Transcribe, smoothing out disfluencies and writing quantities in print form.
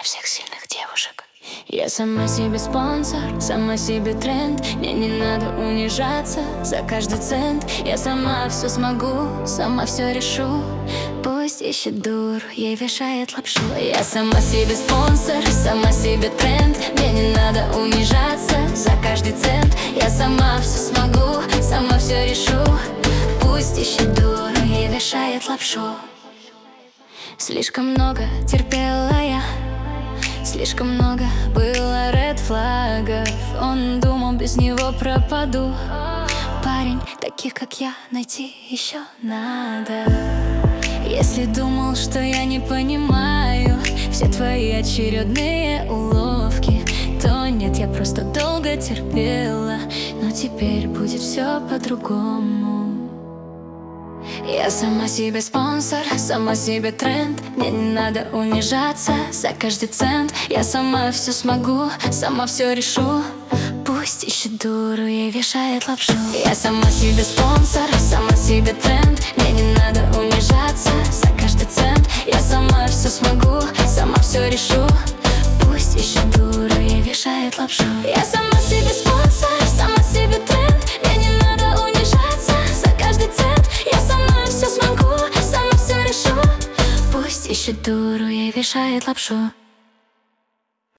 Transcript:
для всех сильных девушек. Я сама себе спонсор, сама себе тренд. Мне не надо унижаться за каждый цент. Я сама все смогу, сама все решу. Пусть ищет дуру, ей вешает лапшу. Я сама себе спонсор, сама себе тренд. Мне не надо унижаться за каждый цент. Я сама все смогу, сама все решу. Пусть ищет дуру, ей вешает лапшу. Слишком много терпела я, слишком много было ред флагов. Он думал, без него пропаду. Парень, таких как я, найти еще надо. Если думал, что я не понимаю все твои очередные уловки, то нет, я просто долго терпела. Но теперь будет все по-другому. Я сама себе спонсор, сама себе тренд. Мне не надо унижаться за каждый цент. Я сама все смогу, сама все решу. Пусть ищет дуру, ей вешает лапшу. Я сама себе спонсор, сама себе тренд. Мне не надо унижаться за каждый цент. Я сама все смогу, сама все решу. Пусть ищет дуру, ей вешает лапшу. Я сама себе спонсор, сама себе тренд. Мне не надо унижаться за каждый цент. Я сама все смогу, сама все решу. Пусть ищет дуру, ей вешает лапшу.